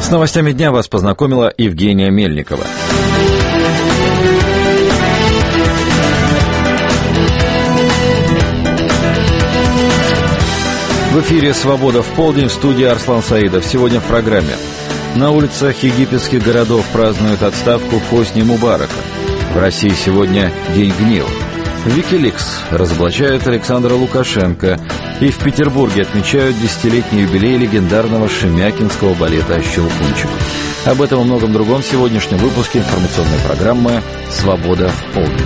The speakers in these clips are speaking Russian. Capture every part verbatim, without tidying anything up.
С новостями дня вас познакомила Евгения Мельникова. В эфире «Свобода в полдень», в студии Арслан Саидов. Сегодня в программе. На улицах египетских городов празднуют отставку Хосни Мубарака. В России сегодня День гнева. Викиликс разоблачает Александра Лукашенко. И в Петербурге отмечают десятилетний юбилей легендарного шемякинского балета «Щелкунчик». Об этом и многом другом в сегодняшнем выпуске информационной программы «Свобода в полдень».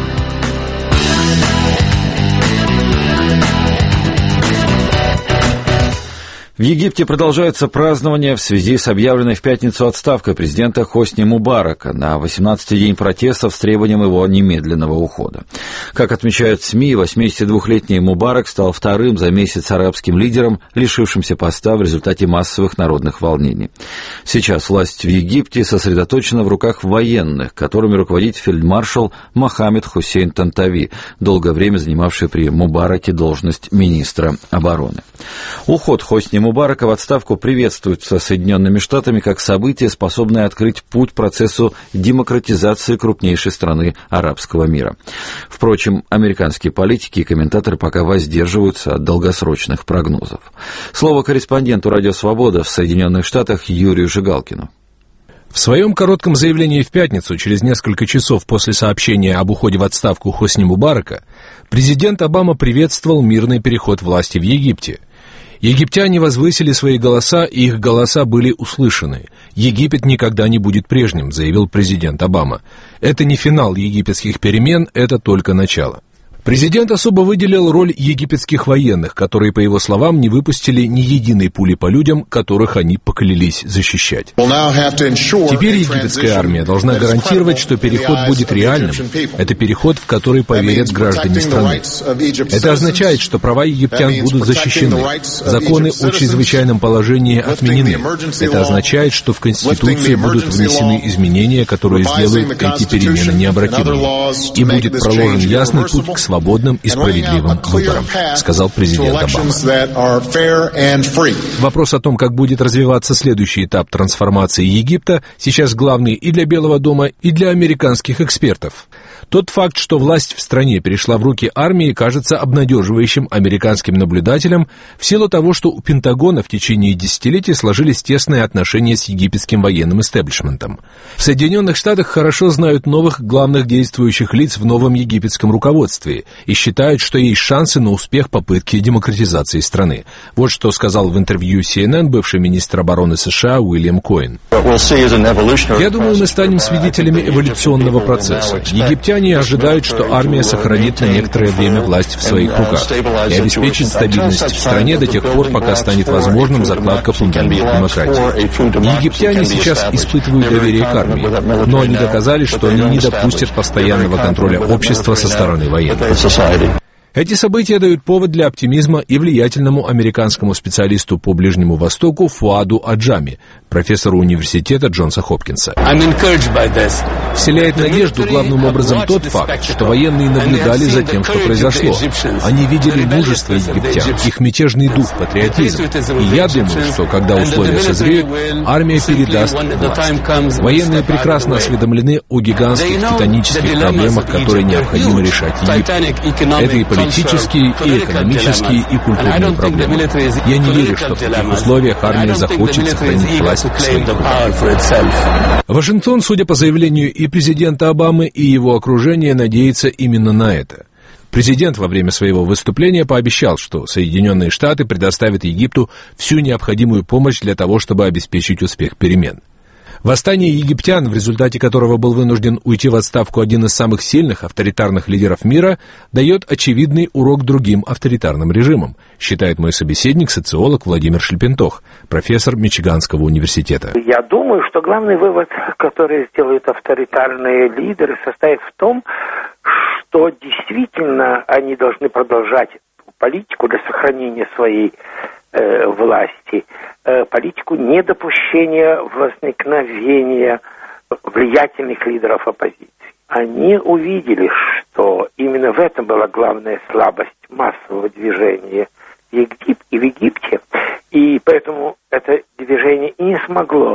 В Египте продолжаются празднования в связи с объявленной в пятницу отставкой президента Хосни Мубарака на восемнадцатый день протестов с требованием его немедленного ухода. Как отмечают СМИ, восьмидесятидвухлетний Мубарак стал вторым за месяц арабским лидером, лишившимся поста в результате массовых народных волнений. Сейчас власть в Египте сосредоточена в руках военных, которыми руководит фельдмаршал Мохаммед Хусейн Тантави, долгое время занимавший при Мубараке должность министра обороны. Уход Хосни Мубарака в отставку приветствуется Соединенными Штатами как событие, способное открыть путь процессу демократизации крупнейшей страны арабского мира. Впрочем, американские политики и комментаторы пока воздерживаются от долгосрочных прогнозов. Слово корреспонденту «Радио Свобода» в Соединенных Штатах Юрию Жигалкину. В своем коротком заявлении в пятницу, через несколько часов после сообщения об уходе в отставку Хосни Мубарака, президент Обама приветствовал мирный переход власти в Египте. Египтяне возвысили свои голоса, и их голоса были услышаны. «Египет никогда не будет прежним», — заявил президент Обама. «Это не финал египетских перемен, это только начало». Президент особо выделил роль египетских военных, которые, по его словам, не выпустили ни единой пули по людям, которых они поклялись защищать. Теперь египетская армия должна гарантировать, что переход будет реальным. Это переход, в который поверят граждане страны. Это означает, что права египтян будут защищены. Законы о чрезвычайном положении отменены. Это означает, что в Конституцию будут внесены изменения, которые сделают эти перемены необратимыми. И будет проложен ясный путь к свободе. свободным и справедливым выборам, сказал президент Обама. Вопрос о том, как будет развиваться следующий этап трансформации Египта, сейчас главный и для Белого дома, и для американских экспертов. Тот факт, что власть в стране перешла в руки армии, кажется обнадеживающим американским наблюдателям в силу того, что у Пентагона в течение десятилетий сложились тесные отношения с египетским военным истеблишментом. В Соединенных Штатах хорошо знают новых главных действующих лиц в новом египетском руководстве и считают, что есть шансы на успех попытки демократизации страны. Вот что сказал в интервью си эн эн бывший министр обороны США Уильям Коэн. «Я думаю, мы станем свидетелями эволюционного процесса. Египтяне ожидают, что армия сохранит на некоторое время власть в своих руках и обеспечит стабильность в стране до тех пор, пока станет возможным закладка фундамента демократии. Египтяне сейчас испытывают доверие к армии, но они доказали, что они не допустят постоянного контроля общества со стороны военных». Эти события дают повод для оптимизма и влиятельному американскому специалисту по Ближнему Востоку Фуаду Аджами, профессору университета Джонса Хопкинса. Вселяет надежду главным образом тот факт, что военные наблюдали за тем, что произошло. Они видели мужество египтян, их мятежный дух, патриотизм. И я думаю, что когда условия созреют, армия передаст власть. Военные прекрасно осведомлены о гигантских титанических проблемах, которые необходимо решать Египту. Это и политические, и экономические, и культурные проблемы. Я не верю, что в таких условиях армия захочет сохранить власть в своих руках. Вашингтон, судя по заявлению и президента Обамы, и его окружения, надеется именно на это. Президент во время своего выступления пообещал, что Соединенные Штаты предоставят Египту всю необходимую помощь для того, чтобы обеспечить успех перемен. Восстание египтян, в результате которого был вынужден уйти в отставку один из самых сильных авторитарных лидеров мира, дает очевидный урок другим авторитарным режимам, считает мой собеседник, социолог Владимир Шлепентох, профессор Мичиганского университета. Я думаю, что главный вывод, который сделают авторитарные лидеры, состоит в том, что действительно они должны продолжать политику для сохранения своей э, власти, э, политику недопущения возникновения влиятельных лидеров оппозиции. Они увидели, что именно в этом была главная слабость массового движения в Египте, и в Египте, и поэтому это движение и не смогло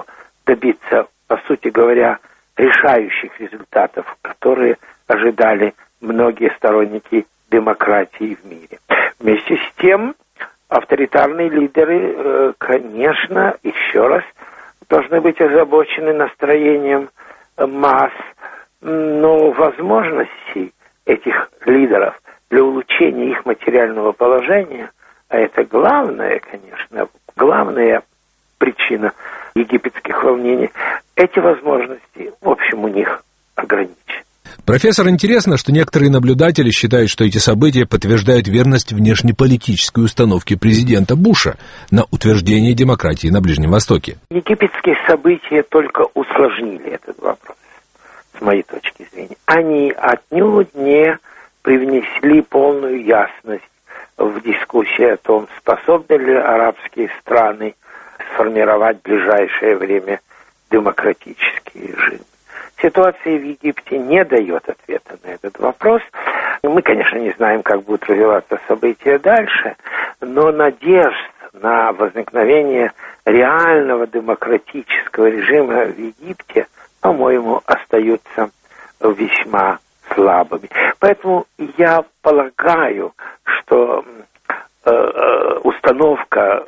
добиться, по сути говоря, решающих результатов, которые ожидали многие сторонники демократии в мире. Вместе с тем, авторитарные лидеры, конечно, еще раз, должны быть озабочены настроением масс, но возможностей этих лидеров для улучшения их материального положения, а это главная, конечно, главная причина египетских волнений, эти возможности, в общем, у них ограничены. Профессор, интересно, что некоторые наблюдатели считают, что эти события подтверждают верность внешнеполитической установке президента Буша на утверждение демократии на Ближнем Востоке. Египетские события только усложнили этот вопрос, с моей точки зрения. Они отнюдь не привнесли полную ясность в дискуссии о том, способны ли арабские страны сформировать в ближайшее время демократический режим. Ситуация в Египте не дает ответа на этот вопрос. Мы, конечно, не знаем, как будут развиваться события дальше, но надежд на возникновение реального демократического режима в Египте, по-моему, остаются весьма слабыми. Поэтому я полагаю, что э, э, установка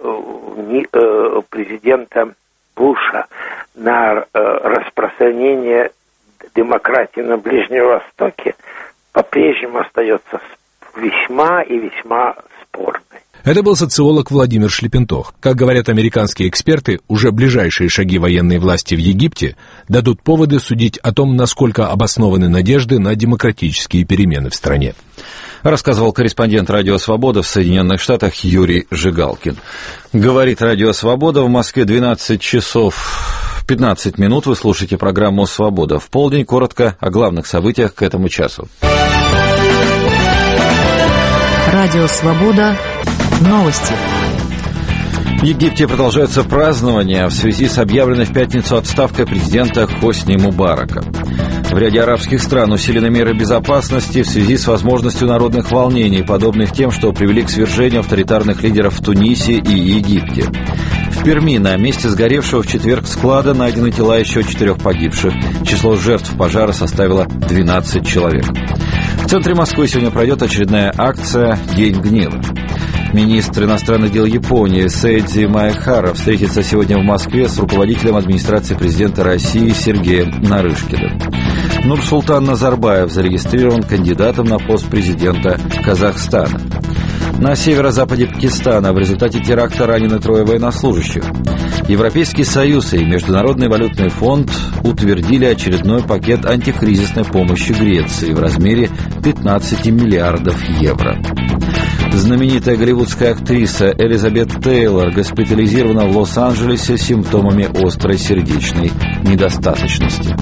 э, президента Буша на э, распространение демократии на Ближнем Востоке по-прежнему остается весьма и весьма спорной. Это был социолог Владимир Шлепентох. Как говорят американские эксперты, уже ближайшие шаги военной власти в Египте дадут поводы судить о том, насколько обоснованы надежды на демократические перемены в стране. Рассказывал корреспондент «Радио Свобода» в Соединенных Штатах Юрий Жигалкин. Говорит «Радио Свобода», в Москве двенадцать часов пятнадцать минут. Вы слушаете программу «Свобода». В полдень коротко о главных событиях к этому часу. Радио «Свобода». Новости. В Египте продолжаются празднования в связи с объявленной в пятницу отставкой президента Хосни Мубарака. В ряде арабских стран усилены меры безопасности в связи с возможностью народных волнений, подобных тем, что привели к свержению авторитарных лидеров в Тунисе и Египте. В Перми на месте сгоревшего в четверг склада найдены тела еще четырех погибших. Число жертв пожара составило двенадцать человек. В центре Москвы сегодня пройдет очередная акция «День гнева». Министр иностранных дел Японии Сэйдзи Маэхара встретится сегодня в Москве с руководителем администрации президента России Сергеем Нарышкиным. Нурсултан Назарбаев зарегистрирован кандидатом на пост президента Казахстана. На северо-западе Пакистана в результате теракта ранены трое военнослужащих. Европейский Союз и Международный валютный фонд утвердили очередной пакет антикризисной помощи Греции в размере пятнадцать миллиардов евро. Знаменитая голливудская актриса Элизабет Тейлор госпитализирована в Лос-Анджелесе с симптомами острой сердечной недостаточности.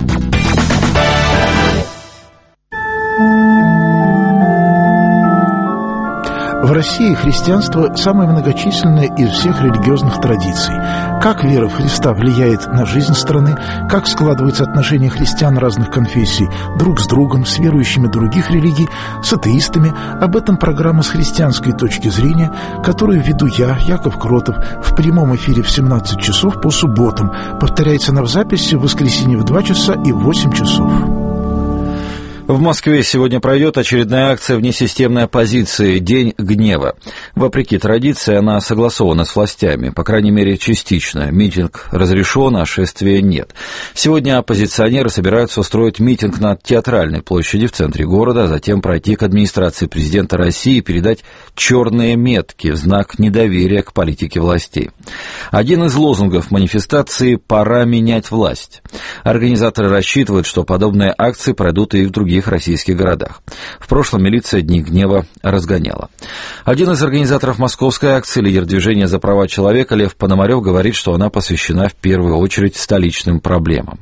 В России христианство самое многочисленное из всех религиозных традиций. Как вера в Христа влияет на жизнь страны, как складываются отношения христиан разных конфессий друг с другом, с верующими других религий, с атеистами. Об этом программа «С христианской точки зрения», которую веду я, Яков Кротов, в прямом эфире в семнадцать часов по субботам. Повторяется она в записи в воскресенье в два часа и в восемь часов. В Москве сегодня пройдет очередная акция внесистемной оппозиции «День гнева». Вопреки традиции, она согласована с властями, по крайней мере, частично. Митинг разрешен, а шествия нет. Сегодня оппозиционеры собираются устроить митинг на Театральной площади в центре города, а затем пройти к администрации президента России и передать черные метки в знак недоверия к политике властей. Один из лозунгов манифестации «Пора менять власть». Организаторы рассчитывают, что подобные акции пройдут и в других российских городах. В прошлом милиция Дни гнева разгоняла. Один из организаторов московской акции, лидер движения за права человека Лев Пономарев, говорит, что она посвящена в первую очередь столичным проблемам.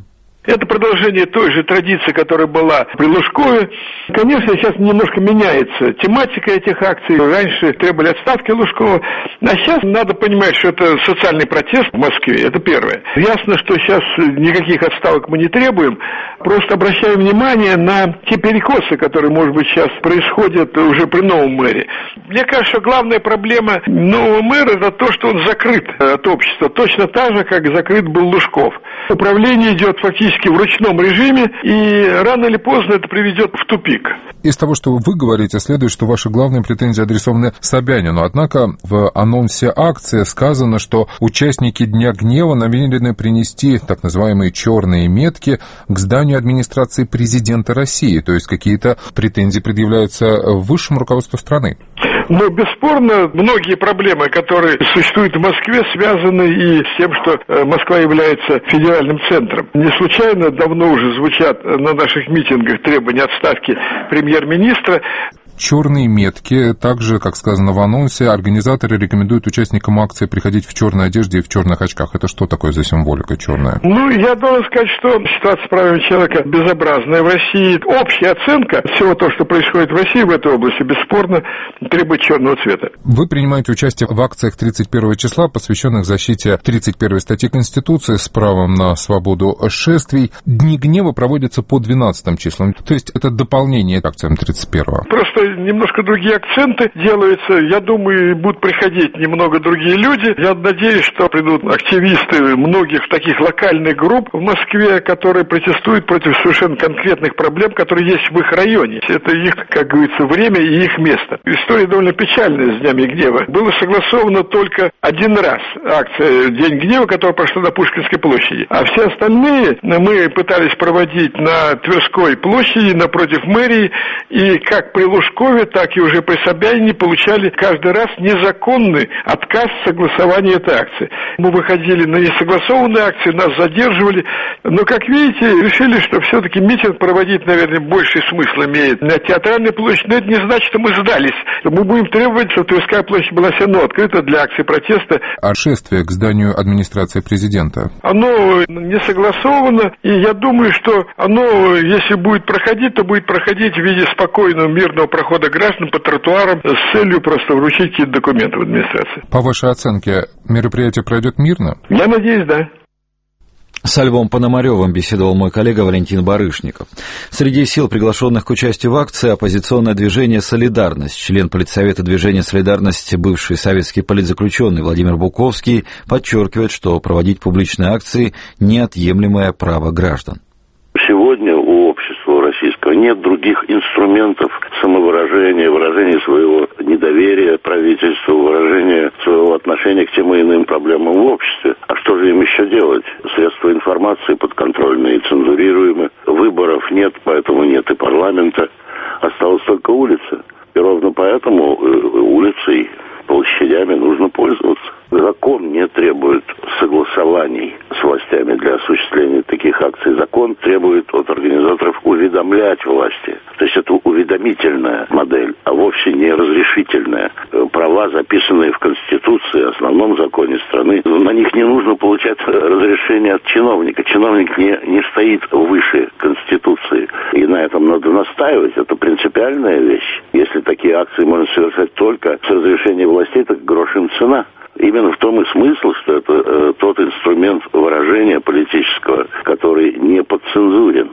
Это продолжение той же традиции, которая была при Лужкове. Конечно, сейчас немножко меняется тематика этих акций. Раньше требовали отставки Лужкова, а сейчас надо понимать, что это социальный протест в Москве, это первое. Ясно, что сейчас никаких отставок мы не требуем, просто обращаем внимание на те перекосы, которые, может быть, сейчас происходят уже при новом мэре. Мне кажется, что главная проблема нового мэра – это то, что он закрыт от общества, точно так же, как закрыт был Лужков. Управление идет фактически в ручном режиме, и рано или поздно это приведет в тупик. Из того, что вы говорите, следует, что ваши главные претензии адресованы Собянину. Однако в анонсе акции сказано, что участники Дня гнева намерены принести так называемые черные метки к зданию администрации президента России. То есть какие-то претензии предъявляются высшему руководству страны. Но, бесспорно, многие проблемы, которые существуют в Москве, связаны и с тем, что Москва является федеральным центром. Не случайно давно уже звучат на наших митингах требования отставки премьер-министра. Черные метки, также, как сказано в анонсе, организаторы рекомендуют участникам акции приходить в черной одежде и в черных очках. Это что такое за символика черная? Ну, я должен сказать, что ситуация с правами человека безобразная в России. Общая оценка всего того, что происходит в России в этой области, бесспорно требует черного цвета. Вы принимаете участие в акциях тридцать первого числа, посвященных защите тридцать первой статьи Конституции с правом на свободу шествий. Дни гнева проводятся по двенадцатым числам. То есть это дополнение к акциям тридцать первого. Просто немножко другие акценты делаются. Я думаю, будут приходить немного другие люди. Я надеюсь, что придут активисты многих таких локальных групп в Москве, которые протестуют против совершенно конкретных проблем, которые есть в их районе. Это их, как говорится, время и их место. История довольно печальная с Днями гнева. Было согласовано только один раз акция День гнева, которая прошла на Пушкинской площади. А все остальные мы пытались проводить на Тверской площади, напротив мэрии, и как при Лужкове, так и уже при Собянине получали каждый раз незаконный отказ согласования этой акции. Мы выходили на несогласованные акции, нас задерживали, но, как видите, решили, что все-таки митинг проводить, наверное, больший смысл имеет на Театральной площади, но это не значит, что мы сдались. Мы будем требовать, чтобы Тверская площадь была все равно открыта для акций протеста. А шествие к зданию администрации президента? Оно не согласовано, и я думаю, что оно, если будет проходить, то будет проходить в виде спокойного, мирного прохода граждан по тротуарам с целью просто вручить какие-то документы в администрации. По вашей оценке, мероприятие пройдет мирно? Я надеюсь, да. Со Львом Пономаревым беседовал мой коллега Валентин Барышников. Среди сил, приглашенных к участию в акции, оппозиционное движение «Солидарность». Член политсовета движения «Солидарность», бывший советский политзаключенный Владимир Буковский, подчеркивает, что проводить публичные акции – неотъемлемое право граждан. Сегодня у общества российского нет других инструментов самовыражения, выражения своего недоверия правительству, выражения своего отношения к тем и иным проблемам в обществе. А что же им еще делать? Средства информации подконтрольные и цензурируемы. Выборов нет, поэтому нет и парламента. Осталась только улица. И ровно поэтому улицей, площадями нужно пользоваться. Закон не требует согласований с властями для осуществления таких акций. Закон требует от организаторов уведомлять власти. То есть это уведомительная модель, а вовсе не разрешительная. Права, записанные в Конституции, основном законе страны, на них не нужно получать разрешение от чиновника. Чиновник не, не стоит выше Конституции. И на этом надо настаивать. Это принципиальная вещь. Если такие акции можно совершать только с разрешения властей, так грош им цена. Именно в том и смысл, что это э, тот инструмент выражения политического, который не подцензурен.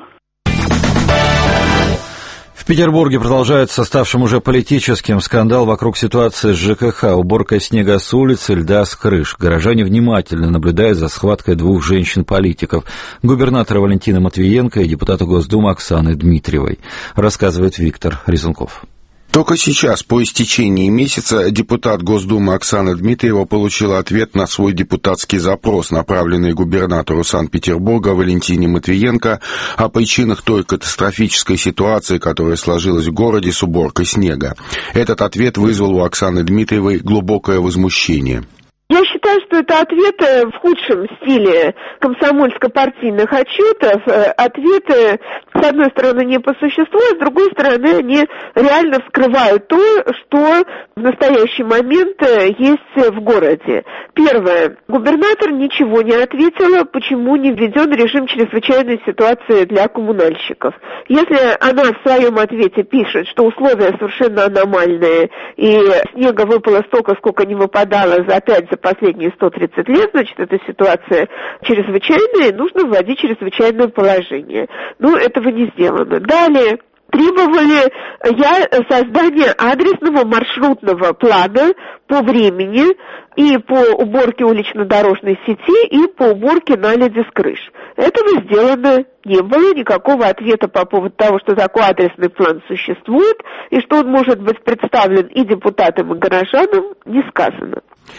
В Петербурге продолжается ставшим уже политическим скандал вокруг ситуации с ЖКХ. Уборка снега с улицы, льда с крыш. Горожане внимательно наблюдают за схваткой двух женщин-политиков. Губернатора Валентины Матвиенко и депутата Госдумы Оксаны Дмитриевой. Рассказывает Виктор Резунков. Только сейчас, по истечении месяца, депутат Госдумы Оксана Дмитриева получила ответ на свой депутатский запрос, направленный губернатору Санкт-Петербурга Валентине Матвиенко о причинах той катастрофической ситуации, которая сложилась в городе с уборкой снега. Этот ответ вызвал у Оксаны Дмитриевой глубокое возмущение. Я считаю, что это ответы в худшем стиле комсомольско-партийных отчетов, ответы, с одной стороны, не по существу, а с другой стороны, они реально вскрывают то, что в настоящий момент есть в городе. Первое. Губернатор ничего не ответила, почему не введен режим чрезвычайной ситуации для коммунальщиков. Если она в своем ответе пишет, что условия совершенно аномальные, и снега выпало столько, сколько не выпадало за пять за последние сто тридцать лет, значит, эта ситуация чрезвычайная, и нужно вводить чрезвычайное положение. Ну, этого не сделано. Далее. Требовали я создания адресного маршрутного плана по времени и по уборке улично-дорожной сети, и по уборке наледи с крыш. Этого сделано не было, никакого ответа по поводу того, что такой адресный план существует, и что он может быть представлен и депутатам, и горожанам, не сказано.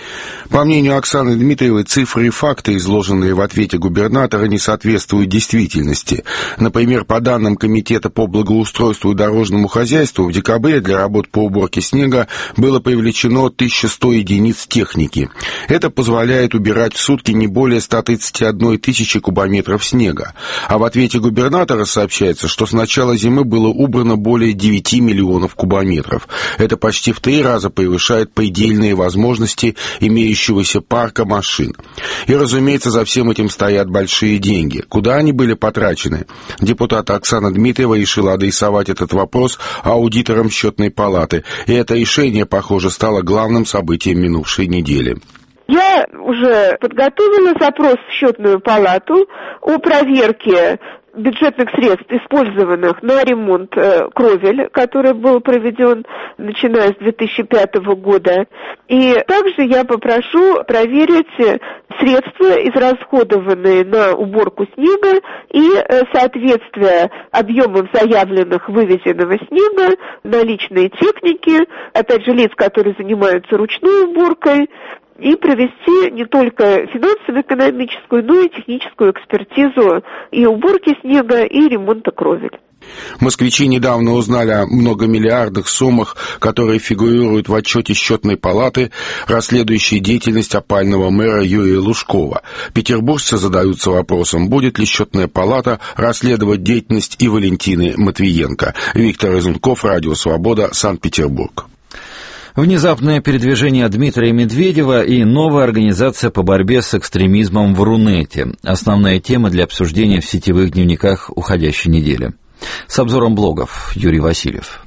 По мнению Оксаны Дмитриевой, цифры и факты, изложенные в ответе губернатора, не соответствуют действительности. Например, по данным Комитета по благоустройству и дорожному хозяйству, в декабре для работ по уборке снега было привлечено тысяча сто единиц техники. Это позволяет убирать в сутки не более ста тридцати одной тысячи кубометров снега. А в ответе губернатора сообщается, что с начала зимы было убрано более девяти миллионов кубометров. Это почти в три раза превышает предельные возможности имеющегося парка машин. И, разумеется, за всем этим стоят большие деньги. Куда они были потрачены? Депутат Оксана Дмитриева решила адресовать этот вопрос аудиторам Счетной палаты, и это решение, похоже, стало главным событием минувшей недели. Я уже подготовила запрос в Счетную палату о проверке бюджетных средств, использованных на ремонт э, кровель, который был проведен начиная с две тысячи пятого года. И также я попрошу проверить средства, израсходованные на уборку снега, и э, соответствие объемов заявленных вывезенного снега, наличной техники, опять же, лиц, которые занимаются ручной уборкой, и провести не только финансово-экономическую, но и техническую экспертизу и уборки снега, и ремонта кровель. Москвичи недавно узнали о многомиллиардных суммах, которые фигурируют в отчете Счетной палаты, расследующей деятельность опального мэра Юрия Лужкова. Петербуржцы задаются вопросом, будет ли Счетная палата расследовать деятельность и Валентины Матвиенко. Виктор Изунков, Радио Свобода, Санкт-Петербург. Внезапное передвижение Дмитрия Медведева и новая организация по борьбе с экстремизмом в Рунете. Основная тема для обсуждения в сетевых дневниках уходящей недели. С обзором блогов Юрий Васильев.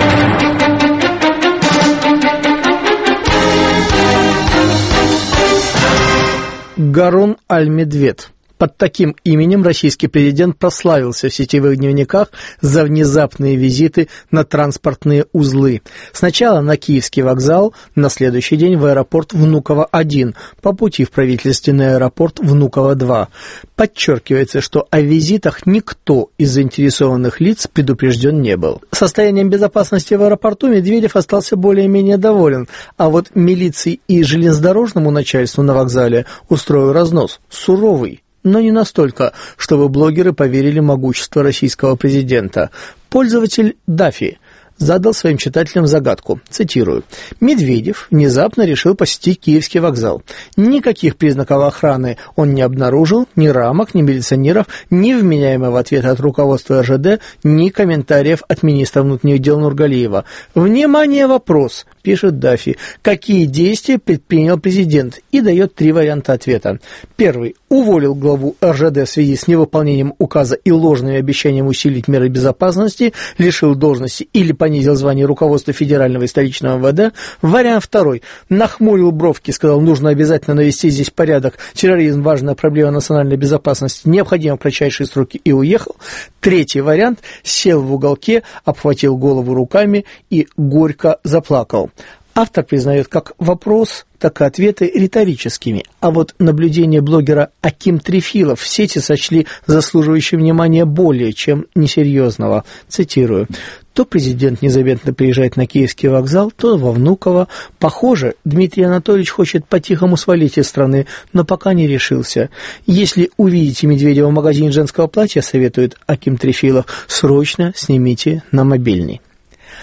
Гарун Аль-Медвед. Под таким именем российский президент прославился в сетевых дневниках за внезапные визиты на транспортные узлы. Сначала на Киевский вокзал, на следующий день в аэропорт Внуково один, по пути в правительственный аэропорт Внуково два. Подчеркивается, что о визитах никто из заинтересованных лиц предупрежден не был. Состоянием безопасности в аэропорту Медведев остался более-менее доволен, а вот милиции и железнодорожному начальству на вокзале устроил разнос, суровый. Но не настолько, чтобы блогеры поверили в могущество российского президента. Пользователь Дафи задал своим читателям загадку, цитирую: «Медведев внезапно решил посетить Киевский вокзал. Никаких признаков охраны он не обнаружил, ни рамок, ни милиционеров, ни вменяемого ответа от руководства эр жэ дэ, ни комментариев от министра внутренних дел Нургалиева. Внимание, вопрос», пишет Дафи, «какие действия предпринял президент?» И дает три варианта ответа. Первый. Уволил главу эр жэ дэ в связи с невыполнением указа и ложными обещаниями усилить меры безопасности, лишил должности или понизил звание руководства федерального и столичного эм вэ дэ. Вариант второй. Нахмурил бровки, сказал, нужно обязательно навести здесь порядок, терроризм – важная проблема национальной безопасности, необходимо в кратчайшие сроки, и уехал. Третий вариант. Сел в уголке, обхватил голову руками и горько заплакал. Автор признает как вопрос, так и ответы риторическими. А вот наблюдение блогера Аким Трефилов в сети сочли заслуживающим внимания более чем несерьезного. Цитирую. То президент незаметно приезжает на Киевский вокзал, то во Внуково. Похоже, Дмитрий Анатольевич хочет по-тихому свалить из страны, но пока не решился. Если увидите Медведева в магазине женского платья, советует Аким Трефилов, срочно снимите на мобильный.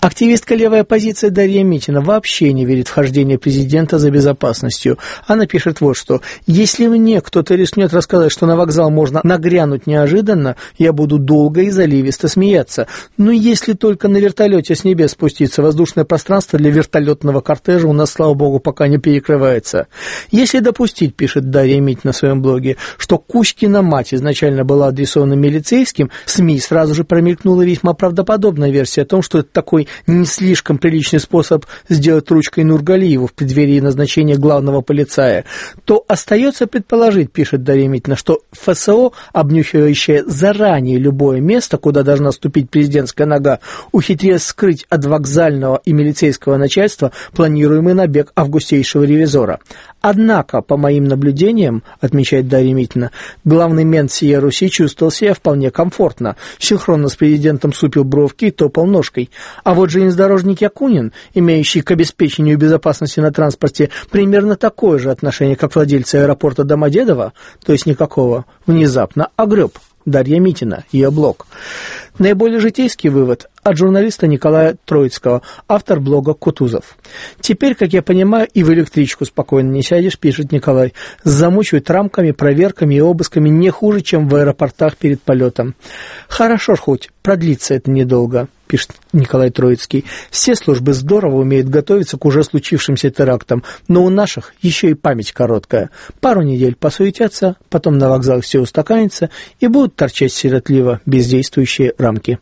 Активистка левой оппозиции Дарья Митина вообще не верит в хождение президента за безопасностью. Она пишет вот что. «Если мне кто-то рискнет рассказать, что на вокзал можно нагрянуть неожиданно, я буду долго и заливисто смеяться. Но если только на вертолете с небес спуститься, воздушное пространство для вертолетного кортежа у нас, слава богу, пока не перекрывается. Если допустить, пишет Дарья Митина на своем блоге, что Кузькина мать изначально была адресована милицейским, СМИ сразу же промелькнула весьма правдоподобная версия о том, что это такой не слишком приличный способ сделать ручкой Нургалиеву в преддверии назначения главного полицая, то остается предположить, пишет Дарья Митина, что ФСО, обнюхивающее заранее любое место, куда должна ступить президентская нога, ухитрилась скрыть от вокзального и милицейского начальства планируемый набег августейшего ревизора. Однако, по моим наблюдениям, отмечает Дарья Митина, главный мент сия Руси чувствовал себя вполне комфортно, синхронно с президентом супил бровки и топал ножкой. А вот железнодорожник Якунин, имеющий к обеспечению безопасности на транспорте примерно такое же отношение, как владельцы аэропорта Домодедово, то есть никакого, внезапно огреб. Дарья Митина, ее блог. Наиболее житейский вывод от журналиста Николая Троицкого, автор блога «Кутузов». Теперь, как я понимаю, и в электричку спокойно не сядешь, пишет Николай. Замучивают рамками, проверками и обысками не хуже, чем в аэропортах перед полетом. Хорошо ж хоть, продлится это недолго, пишет Николай Троицкий. Все службы здорово умеют готовиться к уже случившимся терактам, но у наших еще и память короткая. Пару недель посуетятся, потом на вокзал все устаканится и будут торчать сиротливо бездействующие рамки.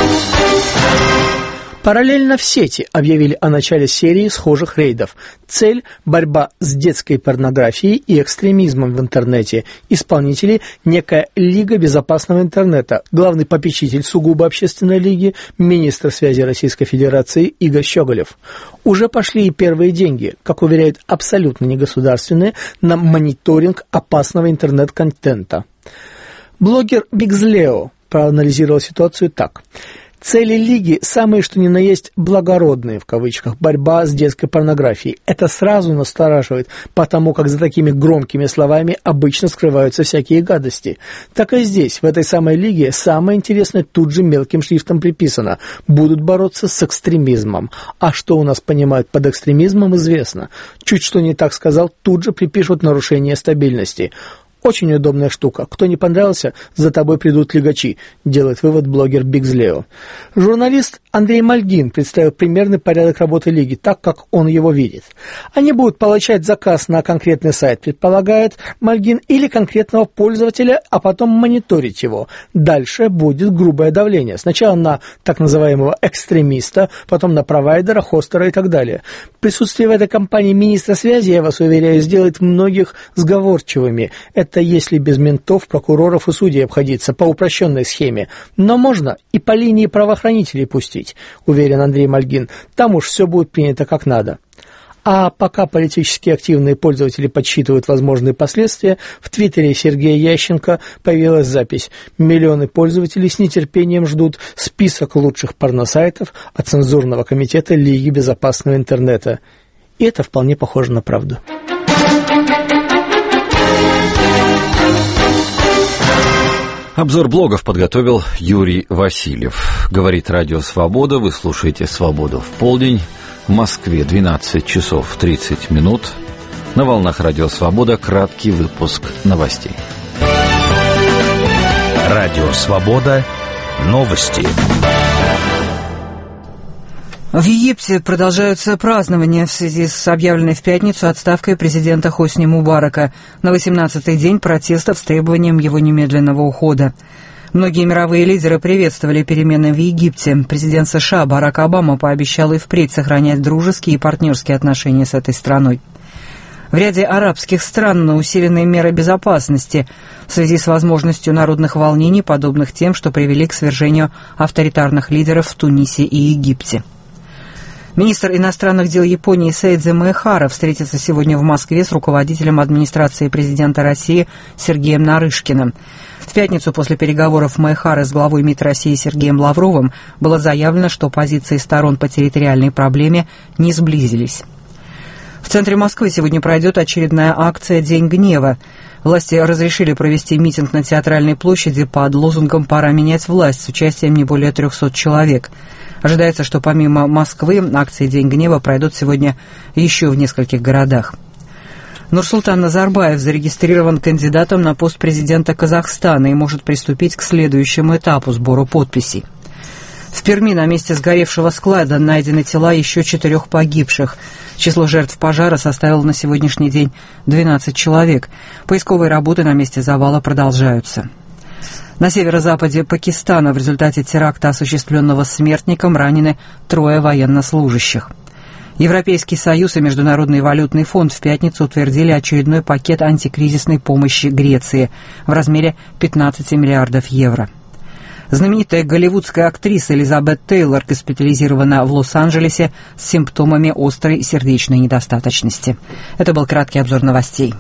Параллельно в сети объявили о начале серии схожих рейдов. Цель – борьба с детской порнографией и экстремизмом в интернете. Исполнители – некая Лига безопасного интернета. Главный попечитель сугубо общественной лиги – министр связи Российской Федерации Игорь Щеголев. Уже пошли и первые деньги, как уверяют абсолютно негосударственные, на мониторинг опасного интернет-контента. Блогер Бигзлео проанализировал ситуацию так. Цели Лиги самые что ни на есть благородные, в кавычках, борьба с детской порнографией. Это сразу настораживает, потому как за такими громкими словами обычно скрываются всякие гадости. Так и здесь, в этой самой Лиге, самое интересное тут же мелким шрифтом приписано. Будут бороться с экстремизмом. А что у нас понимают под экстремизмом, известно. Чуть что не так сказал, тут же припишут нарушение стабильности. Очень удобная штука. Кто не понравился, за тобой придут лигачи, делает вывод блогер Бигзлео. Журналист Андрей Мальгин представил примерный порядок работы Лиги, так, как он его видит. Они будут получать заказ на конкретный сайт, предполагает Мальгин, или конкретного пользователя, а потом мониторить его. Дальше будет грубое давление. Сначала на так называемого экстремиста, потом на провайдера, хостера и так далее. Присутствие в этой компании министра связи, я вас уверяю, сделает многих сговорчивыми. Это если без ментов, прокуроров и судей обходиться по упрощенной схеме. Но можно и по линии правоохранителей пустить, уверен Андрей Мальгин. Там уж все будет принято как надо. А пока политически активные пользователи подсчитывают возможные последствия, в твиттере Сергея Ященко появилась запись. Миллионы пользователей с нетерпением ждут список лучших порносайтов от цензурного комитета Лиги безопасного интернета. И это вполне похоже на правду. Обзор блогов подготовил Юрий Васильев. Говорит Радио Свобода. Вы слушаете «Свободу в полдень». В Москве двенадцать часов тридцать минут. На волнах Радио Свобода краткий выпуск новостей. Радио Свобода. Новости. В Египте продолжаются празднования в связи с объявленной в пятницу отставкой президента Хосни Мубарака на восемнадцатый день протестов с требованием его немедленного ухода. Многие мировые лидеры приветствовали перемены в Египте. Президент США Барак Обама пообещал и впредь сохранять дружеские и партнерские отношения с этой страной. В ряде арабских стран усилены меры безопасности в связи с возможностью народных волнений, подобных тем, что привели к свержению авторитарных лидеров в Тунисе и Египте. Министр иностранных дел Японии Сэйдзи Маэхара встретится сегодня в Москве с руководителем администрации президента России Сергеем Нарышкиным. В пятницу после переговоров Маэхары с главой МИД России Сергеем Лавровым было заявлено, что позиции сторон по территориальной проблеме не сблизились. В центре Москвы сегодня пройдет очередная акция «День гнева». Власти разрешили провести митинг на Театральной площади под лозунгом «Пора менять власть» с участием не более трехсот человек. Ожидается, что помимо Москвы акции «День гнева» пройдут сегодня еще в нескольких городах. Нурсултан Назарбаев зарегистрирован кандидатом на пост президента Казахстана и может приступить к следующему этапу сбора подписей. В Перми на месте сгоревшего склада найдены тела еще четырех погибших. Число жертв пожара составило на сегодняшний день двенадцать человек. Поисковые работы на месте завала продолжаются. На северо-западе Пакистана в результате теракта, осуществленного смертником, ранены трое военнослужащих. Европейский Союз и Международный валютный фонд в пятницу утвердили очередной пакет антикризисной помощи Греции в размере пятнадцать миллиардов евро. Знаменитая голливудская актриса Элизабет Тейлор госпитализирована в Лос-Анджелесе с симптомами острой сердечной недостаточности. Это был краткий обзор новостей.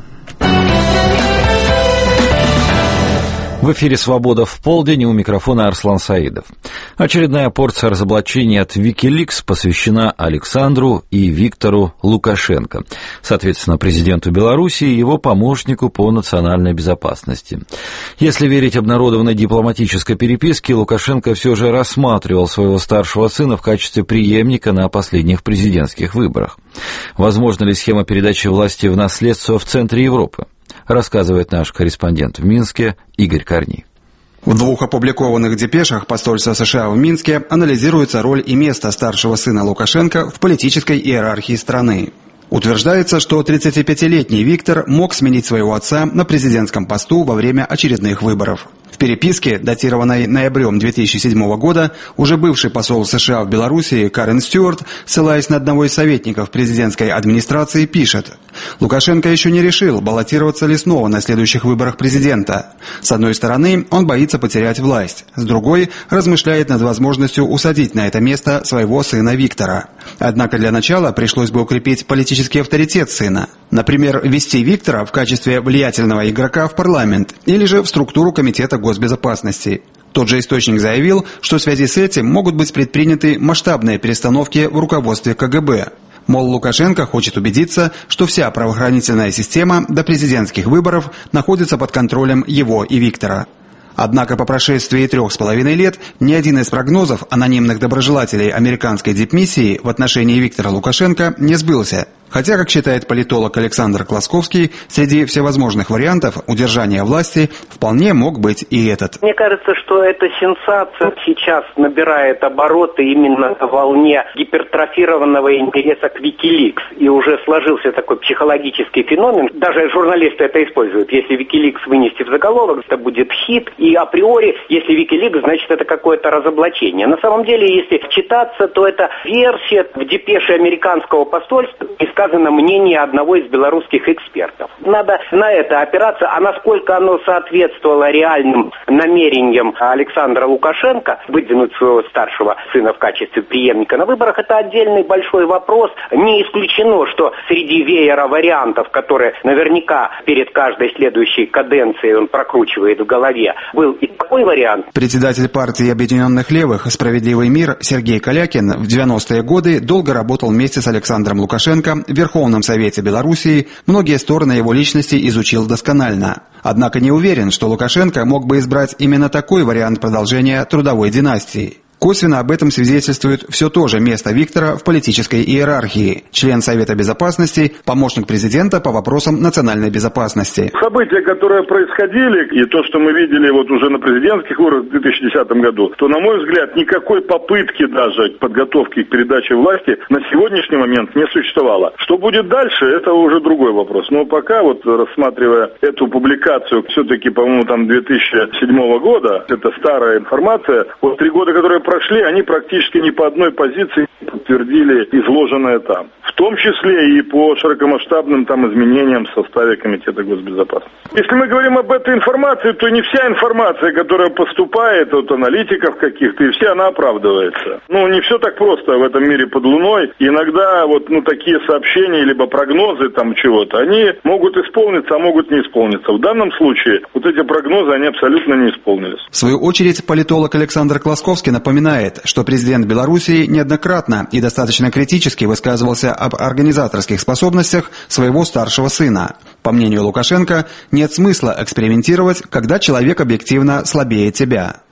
В эфире «Свобода в полдень», у микрофона Арслан Саидов. Очередная порция разоблачений от Wikileaks посвящена Александру и Виктору Лукашенко, соответственно, президенту Беларуси и его помощнику по национальной безопасности. Если верить обнародованной дипломатической переписке, Лукашенко все же рассматривал своего старшего сына в качестве преемника на последних президентских выборах. Возможно ли схема передачи власти в наследство в центре Европы? Рассказывает наш корреспондент в Минске Игорь Корни. В двух опубликованных депешах посольства США в Минске анализируется роль и место старшего сына Лукашенко в политической иерархии страны. Утверждается, что тридцатипятилетний Виктор мог сменить своего отца на президентском посту во время очередных выборов. В переписке, датированной ноябрем две тысячи седьмого года, уже бывший посол США в Белоруссии Карен Стюарт, ссылаясь на одного из советников президентской администрации, пишет: «Лукашенко еще не решил, баллотироваться ли снова на следующих выборах президента. С одной стороны, он боится потерять власть, с другой, размышляет над возможностью усадить на это место своего сына Виктора. Однако для начала пришлось бы укрепить политический авторитет сына. Например, ввести Виктора в качестве влиятельного игрока в парламент или же в структуру комитета госбезопасности». Тот же источник заявил, что в связи с этим могут быть предприняты масштабные перестановки в руководстве ка гэ бэ. Мол, Лукашенко хочет убедиться, что вся правоохранительная система до президентских выборов находится под контролем его и Виктора. Однако по прошествии трех с половиной лет ни один из прогнозов анонимных доброжелателей американской дипмиссии в отношении Виктора Лукашенко не сбылся. Хотя, как считает политолог Александр Класковский, среди всевозможных вариантов удержания власти вполне мог быть и этот. Мне кажется, что эта сенсация сейчас набирает обороты именно на волне гипертрофированного интереса к Wikileaks. И уже сложился такой психологический феномен. Даже журналисты это используют. Если Wikileaks вынести в заголовок, это будет хит. И априори, если Wikileaks, значит это какое-то разоблачение. На самом деле, если читаться, то это версия в депеше американского посольства, сказано мнение одного из белорусских экспертов. Надо на это опираться, а насколько оно соответствовало реальным намерениям Александра Лукашенко выдвинуть своего старшего сына в качестве преемника на выборах, это отдельный большой вопрос. Не исключено, что среди веера вариантов, которые наверняка перед каждой следующей каденцией он прокручивает в голове, был и такой вариант. Председатель партии Объединенных Левых «Справедливый мир» Сергей Калякин в девяностые годы долго работал вместе с Александром Лукашенко в Верховном Совете Белоруссии, многие стороны его личности изучил досконально. Однако не уверен, что Лукашенко мог бы избрать именно такой вариант продолжения трудовой династии. Косвенно об этом свидетельствует все то же место Виктора в политической иерархии. Член Совета Безопасности, помощник президента по вопросам национальной безопасности. События, которые происходили, и то, что мы видели вот уже на президентских выборах в две тысячи десятом году, то, на мой взгляд, никакой попытки даже подготовки к передаче власти на сегодняшний момент не существовало. Что будет дальше, это уже другой вопрос. Но пока, вот рассматривая эту публикацию, все-таки, по-моему, там две тысячи седьмого года, это старая информация, вот три года, которые прошли, они практически ни по одной позиции подтвердили изложенное там. В том числе и по широкомасштабным там изменениям в составе Комитета госбезопасности. Если мы говорим об этой информации, то не вся информация, которая поступает от аналитиков каких-то, и вся она оправдывается. Ну, не все так просто в этом мире под луной. Иногда вот ну такие сообщения, либо прогнозы там чего-то, они могут исполниться, а могут не исполниться. В данном случае вот эти прогнозы, они абсолютно не исполнились. В свою очередь, политолог Александр Класковский напоминает, что президент Белоруссии неоднократно и достаточно критически высказывался об организаторских способностях своего старшего сына. По мнению Лукашенко, нет смысла экспериментировать, когда человек объективно слабее тебя.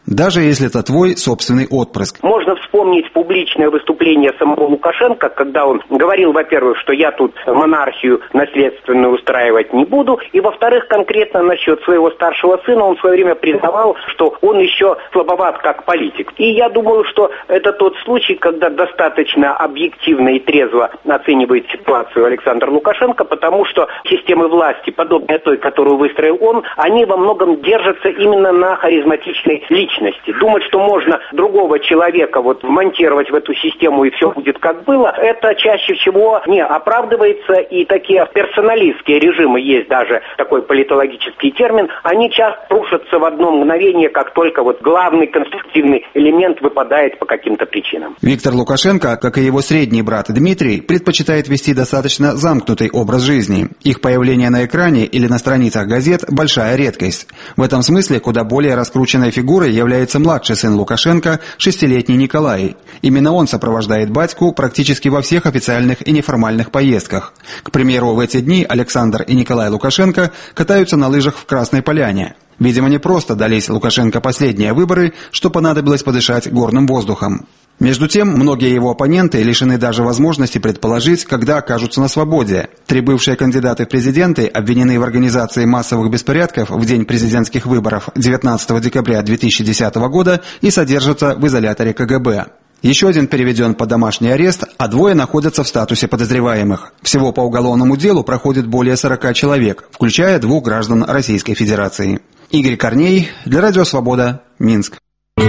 даже если это твой собственный отпрыск. Можно вспомнить публичное выступление самого Лукашенко, когда он говорил, во-первых, что я тут монархию наследственную устраивать не буду, и, во-вторых, конкретно насчет своего старшего сына он в свое время признавал, что он еще слабоват как политик. И я думаю, что это тот случай, когда достаточно объективно и трезво оценивает ситуацию Александр Лукашенко, потому что системы власти, подобные той, которую выстроил он, они во многом держатся именно на харизматичной личности. Думать, что можно другого человека вот вмонтировать в эту систему и все будет как было, это чаще всего не оправдывается, и такие персоналистские режимы, есть даже такой политологический термин, они часто рушатся в одно мгновение, как только вот главный конструктивный элемент выпадает по каким-то причинам. Виктор Лукашенко, как и его средний брат Дмитрий, предпочитает вести достаточно замкнутый образ жизни. Их появление на экране или на страницах газет – большая редкость. В этом смысле куда более раскрученной фигурой является младший сын Лукашенко, шестилетний Николай. Именно он сопровождает батьку практически во всех официальных и неформальных поездках. К примеру, в эти дни Александр и Николай Лукашенко катаются на лыжах в Красной Поляне. Видимо, не просто дались Лукашенко последние выборы, что понадобилось подышать горным воздухом. Между тем, многие его оппоненты лишены даже возможности предположить, когда окажутся на свободе. Три бывшие кандидаты в президенты обвинены в организации массовых беспорядков в день президентских выборов девятнадцатого декабря две тысячи десятого года и содержатся в изоляторе ка гэ бэ. Еще один переведен под домашний арест, а двое находятся в статусе подозреваемых. Всего по уголовному делу проходит более сорока человек, включая двух граждан Российской Федерации. Игорь Корней, для Радио Свобода, Минск.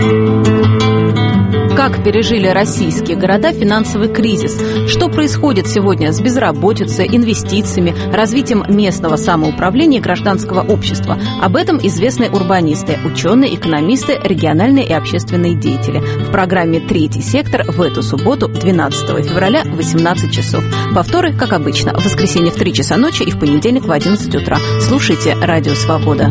Как пережили российские города финансовый кризис? Что происходит сегодня с безработицей, инвестициями, развитием местного самоуправления и гражданского общества? Об этом известны урбанисты, ученые, экономисты, региональные и общественные деятели. В программе «Третий сектор» в эту субботу, двенадцатого февраля, в восемнадцать часов. Повторы, как обычно, в воскресенье в три часа ночи и в понедельник в одиннадцать утра. Слушайте «Радио Свобода».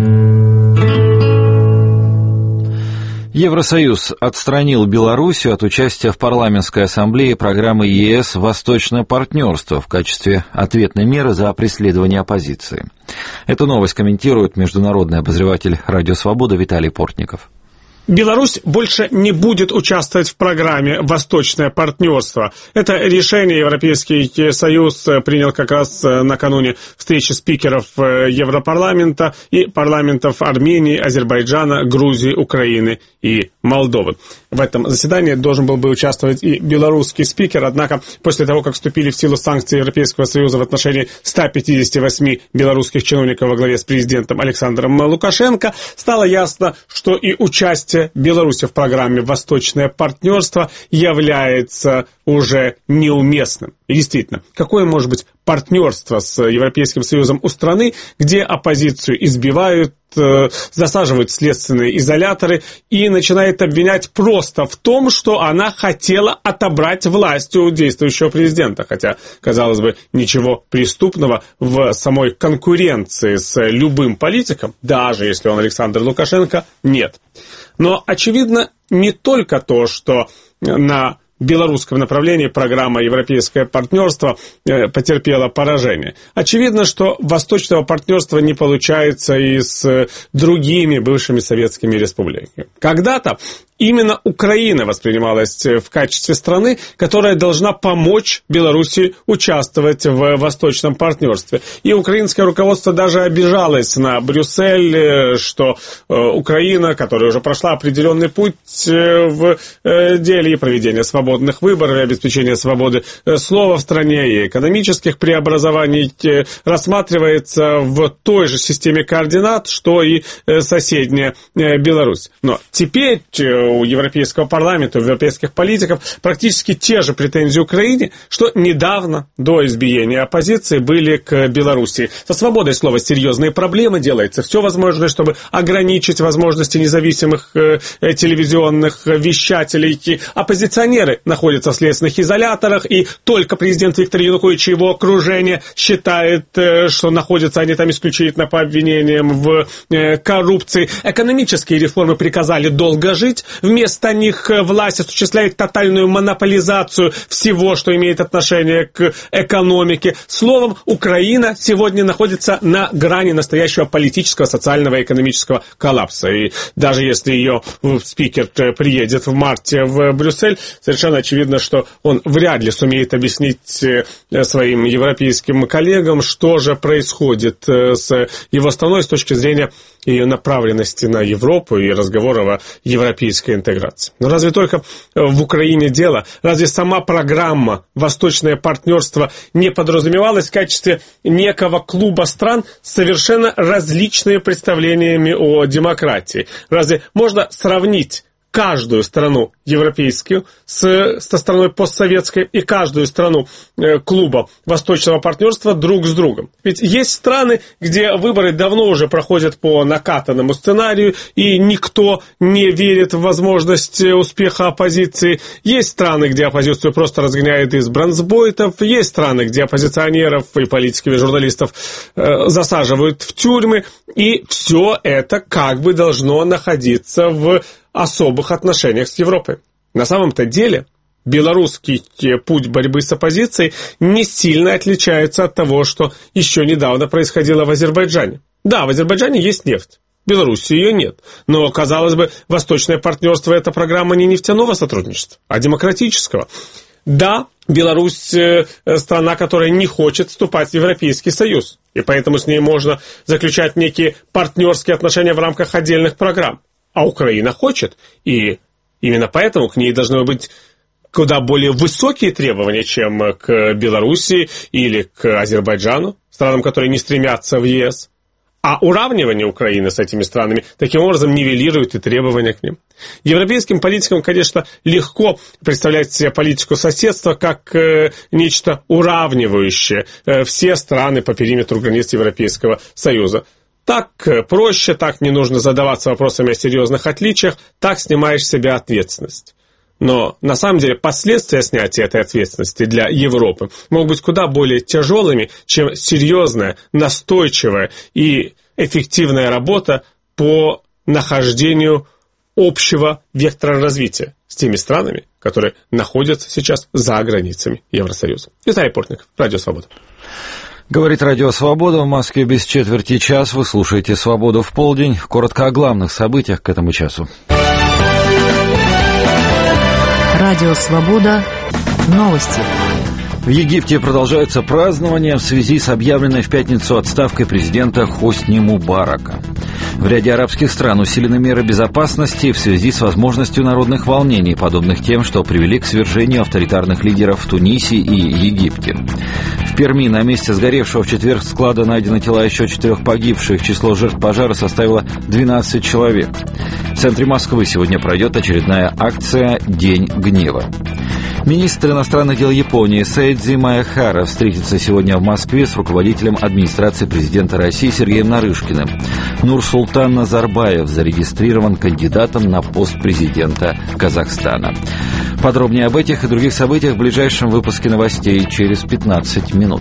Евросоюз отстранил Белоруссию от участия в парламентской ассамблее программы е эс «Восточное партнерство» в качестве ответной меры за преследование оппозиции. Эту новость комментирует международный обозреватель «Радио Свобода» Виталий Портников. Беларусь больше не будет участвовать в программе «Восточное партнерство». Это решение Европейский Союз принял как раз накануне встречи спикеров Европарламента и парламентов Армении, Азербайджана, Грузии, Украины и Молдовы. В этом заседании должен был бы участвовать и белорусский спикер, однако после того, как вступили в силу санкции Европейского Союза в отношении ста пятидесяти восьми белорусских чиновников во главе с президентом Александром Лукашенко, стало ясно, что и участие Беларуси в программе «Восточное партнерство» является уже неуместным. И действительно, какое может быть партнерство с Европейским Союзом у страны, где оппозицию избивают, засаживают в следственные изоляторы и начинает обвинять просто в том, что она хотела отобрать власть у действующего президента. Хотя, казалось бы, ничего преступного в самой конкуренции с любым политиком, даже если он Александр Лукашенко, нет. Но очевидно не только то, что на белорусском направлении программа «Европейское партнерство» потерпела поражение. Очевидно, что восточного партнерства не получается и с другими бывшими советскими республиками. Когда-то именно Украина воспринималась в качестве страны, которая должна помочь Беларуси участвовать в восточном партнерстве. И украинское руководство даже обижалось на Брюссель, что Украина, которая уже прошла определенный путь в деле проведения свободных выборов и обеспечения свободы слова в стране и экономических преобразований, рассматривается в той же системе координат, что и соседняя Беларусь. Но теперь у Европейского парламента, у европейских политиков практически те же претензии Украине, что недавно, до избиения оппозиции, были к Белоруссии. Со свободой слова серьезные проблемы, делается все возможное, чтобы ограничить возможности независимых э, телевизионных вещателей. И оппозиционеры находятся в следственных изоляторах, и только президент Виктор Янукович и его окружение считает, э, что находятся они там исключительно по обвинениям в э, коррупции. Экономические реформы приказали долго жить, Вместо них власть осуществляет тотальную монополизацию всего, что имеет отношение к экономике. Словом, Украина сегодня находится на грани настоящего политического, социального и экономического коллапса. И даже если ее спикер приедет в марте в Брюссель, совершенно очевидно, что он вряд ли сумеет объяснить своим европейским коллегам, что же происходит с его страной с точки зрения ее направленности на Европу и разговоров о европейской интеграции. Но разве только в Украине дело? Разве сама программа «Восточное партнерство» не подразумевалась в качестве некого клуба стран с совершенно различными представлениями о демократии? Разве можно сравнить каждую страну европейскую с, со страной постсоветской и каждую страну э, клуба Восточного партнерства друг с другом? Ведь есть страны, где выборы давно уже проходят по накатанному сценарию, и никто не верит в возможность успеха оппозиции. Есть страны, где оппозицию просто разгоняют из бронзбойтов. Есть страны, где оппозиционеров и политиков, и журналистов э, засаживают в тюрьмы. И все это как бы должно находиться в особых отношениях с Европой. На самом-то деле белорусский путь борьбы с оппозицией не сильно отличается от того, что еще недавно происходило в Азербайджане. Да, в Азербайджане есть нефть, в Беларуси ее нет. Но, казалось бы, Восточное партнерство – это программа не нефтяного сотрудничества, а демократического. Да, Беларусь – страна, которая не хочет вступать в Европейский Союз, и поэтому с ней можно заключать некие партнерские отношения в рамках отдельных программ. А Украина хочет, и именно поэтому к ней должны быть куда более высокие требования, чем к Белоруссии или к Азербайджану, странам, которые не стремятся в ЕС. А уравнивание Украины с этими странами таким образом нивелирует и требования к ним. Европейским политикам, конечно, легко представлять себе политику соседства как э, нечто уравнивающее э, все страны по периметру границ Европейского Союза. Так проще, так не нужно задаваться вопросами о серьезных отличиях, так снимаешь с себя ответственность. Но на самом деле последствия снятия этой ответственности для Европы могут быть куда более тяжелыми, чем серьезная, настойчивая и эффективная работа по нахождению общего вектора развития с теми странами, которые находятся сейчас за границами Евросоюза. Виталий Портников, Радио Свобода. Говорит Радио Свобода. В Москве без четверти час. Вы слушаете «Свободу в полдень». Коротко о главных событиях к этому часу. Радио Свобода. Новости. В Египте продолжаются празднования в связи с объявленной в пятницу отставкой президента Хосни Мубарака. В ряде арабских стран усилены меры безопасности в связи с возможностью народных волнений, подобных тем, что привели к свержению авторитарных лидеров в Тунисе и Египте. В Перми на месте сгоревшего в четверг склада найдено тела еще четырех погибших. Число жертв пожара составило двенадцать человек. В центре Москвы сегодня пройдет очередная акция «День гнева». Министр иностранных дел Японии Сэйдзи Маэхара встретится сегодня в Москве с руководителем администрации президента России Сергеем Нарышкиным. Нурсултан Назарбаев зарегистрирован кандидатом на пост президента Казахстана. Подробнее об этих и других событиях в ближайшем выпуске новостей через пятнадцать минут.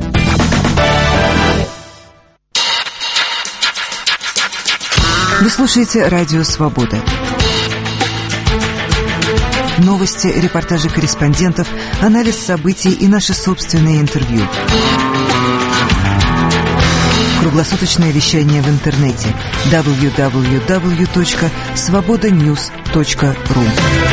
Вы слушаете Радио Свобода. Новости, репортажи корреспондентов, анализ событий и наши собственные интервью. Круглосуточное вещание в интернете дабл ю дабл ю дабл ю точка свобода ньюс точка ру.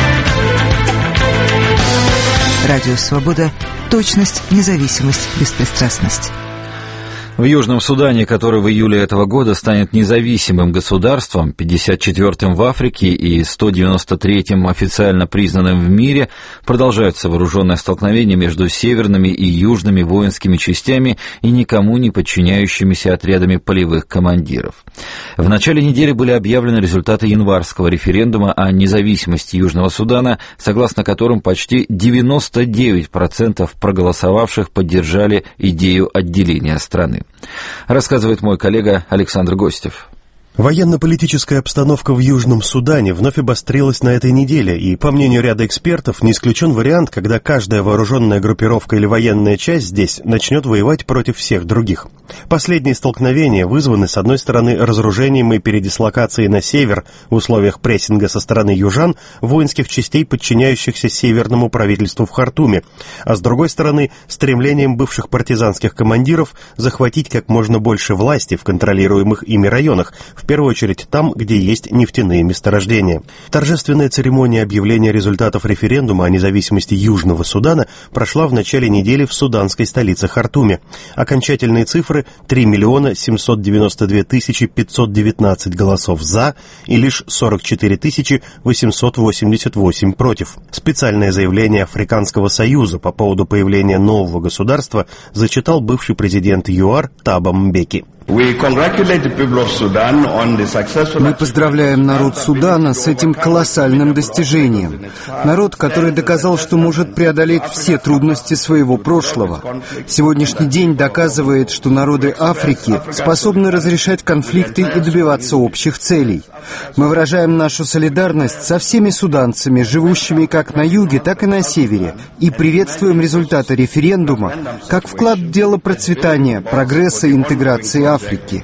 Радио Свобода. Точность, независимость, беспристрастность. В Южном Судане, который в июле этого года станет независимым государством, пятьдесят четвёртым в Африке и сто девяносто третьим официально признанным в мире, продолжаются вооруженные столкновения между северными и южными воинскими частями и никому не подчиняющимися отрядами полевых командиров. В начале недели были объявлены результаты январского референдума о независимости Южного Судана, согласно которым почти девяносто девять процентов проголосовавших поддержали идею отделения страны. Рассказывает мой коллега Александр Гостев. Военно-политическая обстановка в Южном Судане вновь обострилась на этой неделе, и, по мнению ряда экспертов, не исключен вариант, когда каждая вооруженная группировка или военная часть здесь начнет воевать против всех других. Последние столкновения вызваны, с одной стороны, разоружением и передислокацией на север в условиях прессинга со стороны южан воинских частей, подчиняющихся северному правительству в Хартуме, а с другой стороны, стремлением бывших партизанских командиров захватить как можно больше власти в контролируемых ими районах, в первую очередь там, где есть нефтяные месторождения. Торжественная церемония объявления результатов референдума о независимости Южного Судана прошла в начале недели в суданской столице Хартуме. Окончательные цифры – три миллиона семьсот девяносто две тысячи пятьсот девятнадцать голосов «за» и лишь сорок четыре тысячи восемьсот восемьдесят восемь против. Специальное заявление Африканского Союза по поводу появления нового государства зачитал бывший президент ЮАР Таба Мбеки. Мы поздравляем народ Судана с этим колоссальным достижением. Народ, который доказал, что может преодолеть все трудности своего прошлого. Сегодняшний день доказывает, что народы Африки способны разрешать конфликты и добиваться общих целей. Мы выражаем нашу солидарность со всеми суданцами, живущими как на юге, так и на севере, и приветствуем результаты референдума как вклад в дело процветания, прогресса и интеграции Африки. Африки.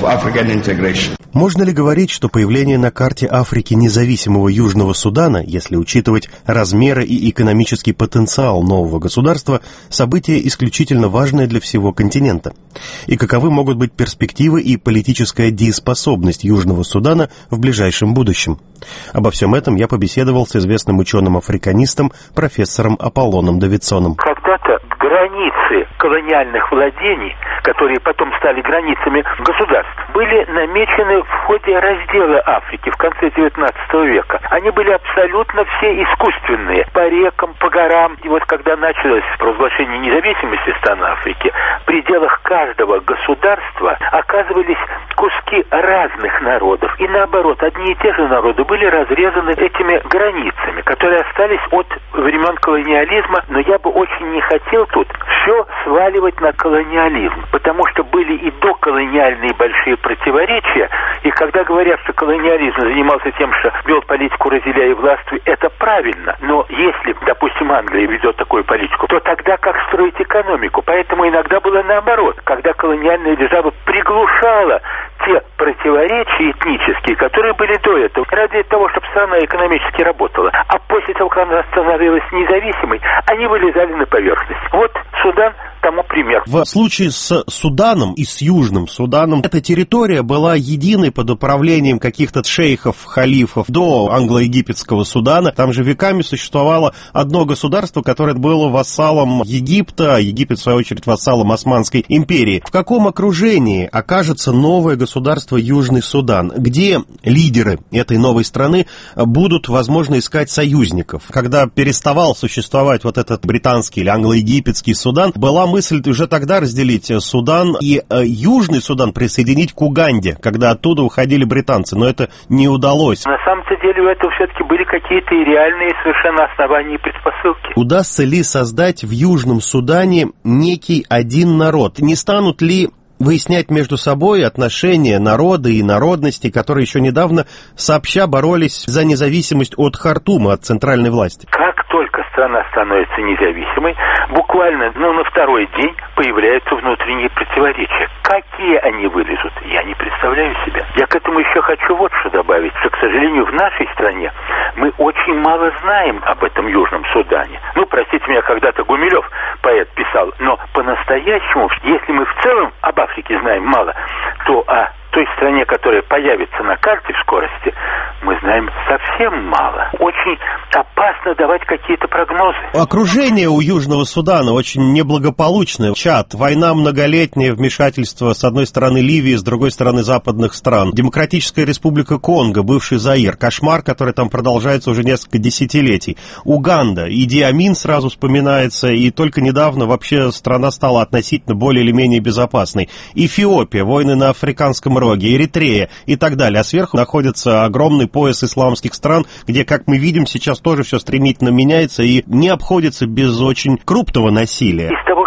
Можно ли говорить, что появление на карте Африки независимого Южного Судана, если учитывать размеры и экономический потенциал нового государства, событие исключительно важное для всего континента? И каковы могут быть перспективы и политическая дееспособность Южного Судана в ближайшем будущем? Обо всем этом я побеседовал с известным ученым-африканистом, профессором Аполлоном Давидсоном. Когда-то границы колониальных владений, которые потом стали границами государств, были намечены в ходе раздела Африки в конце девятнадцатого века. Они были абсолютно все искусственные, по рекам, по горам. И вот когда началось провозглашение независимости стран Африки, в пределах каждого государства оказывались куски разных народов. И наоборот, одни и те же народы были разрезаны этими границами, которые остались от времен колониализма. Но я бы очень не хотел тут все сваливать на колониализм, потому что были и доколониальные большие противоречия, и когда говорят, что колониализм занимался тем, что вел политику разделяя властвуй, это правильно, но если, допустим, Англия ведет такую политику, то тогда как строить экономику? Поэтому иногда было наоборот, когда колониальная держава приглушала те противоречия этнические, которые были до этого, ради того, чтобы страна экономически работала. А после того, как она становилась независимой, они вылезали на поверхность. Вот Судан тому пример. В случае с Суданом и с Южным Суданом эта территория была единой под управлением каких-то шейхов, халифов до англо-египетского Судана. Там же веками существовало одно государство, которое было вассалом Египта, а Египет, в свою очередь, вассалом Османской империи. В каком окружении окажется новое государство Южный Судан? Где лидеры этой новой страны будут, возможно, искать союзников? Когда переставал существовать вот этот британский или англо-египетский Судан, была мысль уже тогда разделить Судан и э, Южный Судан присоединить к Уганде, когда оттуда уходили британцы, но это не удалось. На самом-то деле у этого все-таки были какие-то и реальные совершенно основания и предпосылки. Удастся ли создать в Южном Судане некий один народ? Не станут ли выяснять между собой отношения народа и народности, которые еще недавно сообща боролись за независимость от Хартума, от центральной власти? Как только страна становится независимой, буквально ну, на второй день появляются внутренние противоречия. Какие они вылезут, я не представляю себе. Я к этому еще хочу вот что добавить, что, к сожалению, в нашей стране мы очень мало знаем об этом Южном Судане. Ну, простите меня, когда-то Гумилев, поэт, писал, но по-настоящему, если мы в целом об Африке знаем мало, то о той стране, которая появится на карте в скорости, мы знаем совсем мало. Очень опасно давать какие-то прогнозы. Окружение у Южного Судана очень неблагополучное. Чад, война многолетняя, вмешательство с одной стороны Ливии, с другой стороны западных стран. Демократическая республика Конго, бывший Заир. Кошмар, который там продолжается уже несколько десятилетий. Уганда, Иди Амин сразу вспоминается, и только недавно вообще страна стала относительно более или менее безопасной. Эфиопия, войны на Африканском роге, Эритрея и так далее. А сверху находится огромный пояс исламских стран, где, как мы видим, сейчас тоже все стремительно меняется и не обходится без очень крупного насилия. Из того, что вы сказали,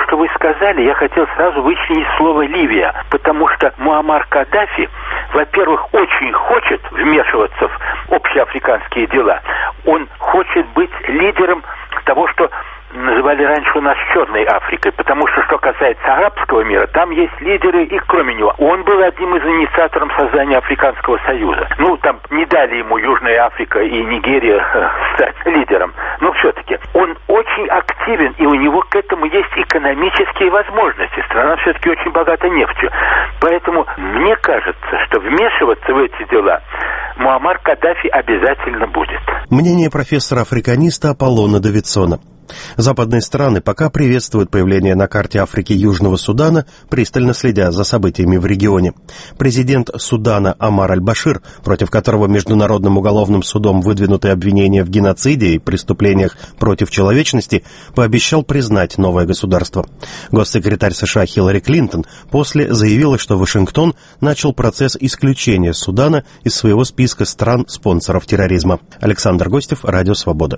сказали, я хотел сразу вычленить слово «Ливия», потому что Муаммар Каддафи, во-первых, очень хочет вмешиваться в общеафриканские дела. Он хочет быть лидером того, что называли раньше у нас Черной Африкой, потому что, что касается арабского мира, там есть лидеры и кроме него. Он был одним из инициаторов создания Африканского Союза. Ну, там не дали ему Южная Африка и Нигерия э, стать лидером, но все-таки он очень активен, и у него к этому есть экономические возможности. Страна все-таки очень богата нефтью. Поэтому мне кажется, что вмешиваться в эти дела Муаммар Каддафи обязательно будет. Мнение профессора-африканиста Аполлона Давидсона. Западные страны пока приветствуют появление на карте Африки Южного Судана, пристально следя за событиями в регионе. Президент Судана Омар аль-Башир, против которого Международным уголовным судом выдвинуты обвинения в геноциде и преступлениях против человечности, пообещал признать новое государство. Госсекретарь США Хиллари Клинтон после заявила, что Вашингтон начал процесс исключения Судана из своего списка стран-спонсоров терроризма. Александр Гостев, Радио Свобода.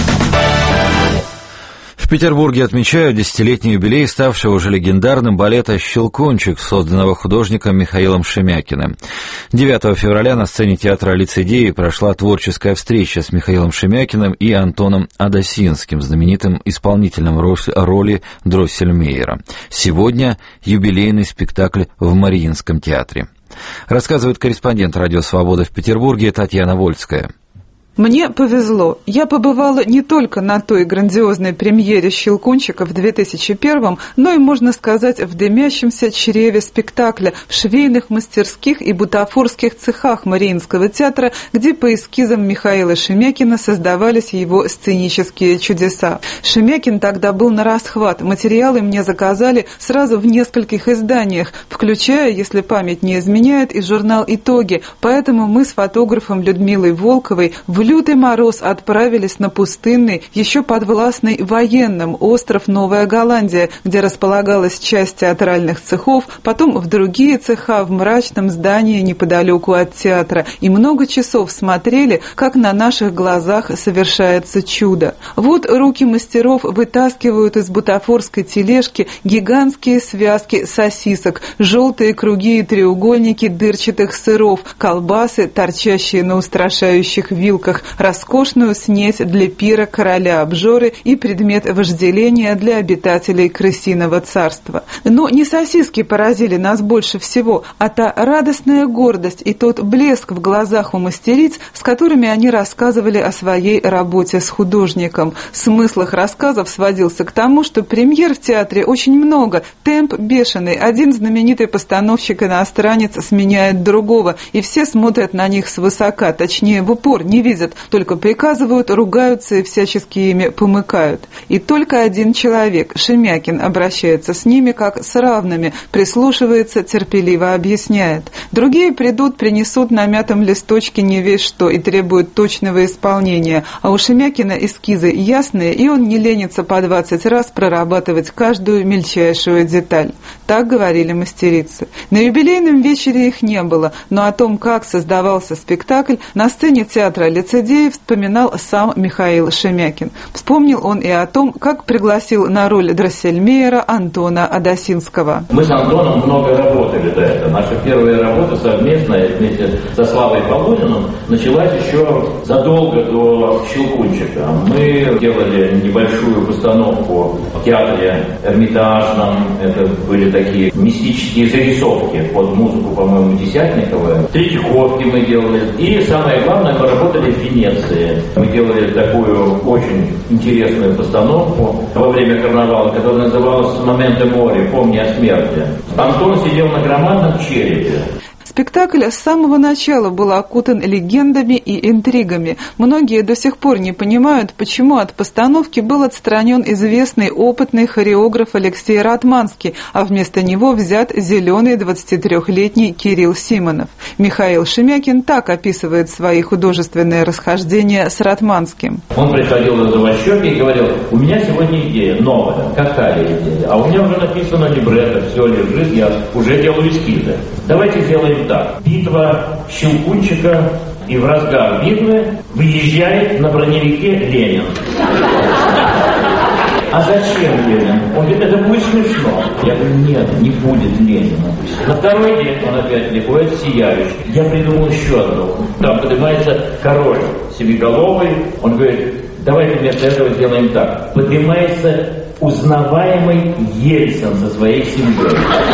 В Петербурге отмечают десятилетний юбилей ставшего уже легендарным балета «Щелкунчик», созданного художником Михаилом Шемякиным. девятого февраля на сцене театра «Лицедеи» прошла творческая встреча с Михаилом Шемякиным и Антоном Адасинским, знаменитым исполнителем роли Дроссельмейера. Сегодня юбилейный спектакль в Мариинском театре. Рассказывает корреспондент «Радио Свобода» в Петербурге Татьяна Вольская. Мне повезло. Я побывала не только на той грандиозной премьере «Щелкунчика» в две тысячи первом, но и, можно сказать, в дымящемся чреве спектакля, в швейных мастерских и бутафорских цехах Мариинского театра, где по эскизам Михаила Шемякина создавались его сценические чудеса. Шемякин тогда был на расхват. Материалы мне заказали сразу в нескольких изданиях, включая, если память не изменяет, и журнал «Итоги». Поэтому мы с фотографом Людмилой Волковой в лютый мороз отправились на пустынный, еще подвластный военным остров Новая Голландия, где располагалась часть театральных цехов, потом в другие цеха в мрачном здании неподалеку от театра, и много часов смотрели, как на наших глазах совершается чудо. Вот руки мастеров вытаскивают из бутафорской тележки гигантские связки сосисок, желтые круги и треугольники дырчатых сыров, колбасы, торчащие на устрашающих вилках, роскошную снеть для пира короля обжоры и предмет вожделения для обитателей крысиного царства. Но не сосиски поразили нас больше всего, а та радостная гордость и тот блеск в глазах у мастериц, с которыми они рассказывали о своей работе с художником. Смысл их рассказов сводился к тому, что премьер в театре очень много, темп бешеный, один знаменитый постановщик-иностранец сменяет другого, и все смотрят на них свысока, точнее в упор, не видят, только приказывают, ругаются и всячески ими помыкают. И только один человек, Шемякин, обращается с ними как с равными, прислушивается, терпеливо объясняет. Другие придут, принесут на мятом листочке не весь что и требуют точного исполнения, а у Шемякина эскизы ясные, и он не ленится по двадцать раз прорабатывать каждую мельчайшую деталь. Так говорили мастерицы. На юбилейном вечере их не было, но о том, как создавался спектакль, на сцене театра «Лицедеи» вспоминал сам Михаил Шемякин. Вспомнил он и о том, как пригласил на роль Дроссельмейера Антона Адасинского. Мы с Антоном много работали до этого. Наша первая работа совместная вместе со Славой Полуниным началась еще задолго до «Щелкунчика». Мы делали небольшую постановку в театре Эрмитажном. Это были такие мистические зарисовки под музыку, по-моему, Десятникова. Третьяковки мы делали. И самое главное, мы работали в Венеции. Мы делали такую очень интересную постановку во время карнавала, которая называлась «Моменте море», «Помни о смерти». Антон сидел на громадном черепе. Спектакль с самого начала был окутан легендами и интригами. Многие до сих пор не понимают, почему от постановки был отстранен известный опытный хореограф Алексей Ратманский, а вместо него взят зеленый двадцатитрёхлетний Кирилл Симонов. Михаил Шемякин так описывает свои художественные расхождения с Ратманским. Он приходил на Завощёке и говорил: у меня сегодня идея новая. Какая идея? А у меня уже написано либретто, все лежит, я уже делаю эскизы. Давайте сделаем так. Битва Щелкунчика, и в разгар битвы выезжает на броневике Ленин. а зачем Ленин? Он говорит, это будет смешно. Я говорю, нет, не будет Ленина. На второй день он опять приходит сияющий. Я придумал еще одну. Там поднимается король семиголовый, он говорит, давайте вместо этого сделаем так. Поднимается узнаваемый Ельцин со своей семьей.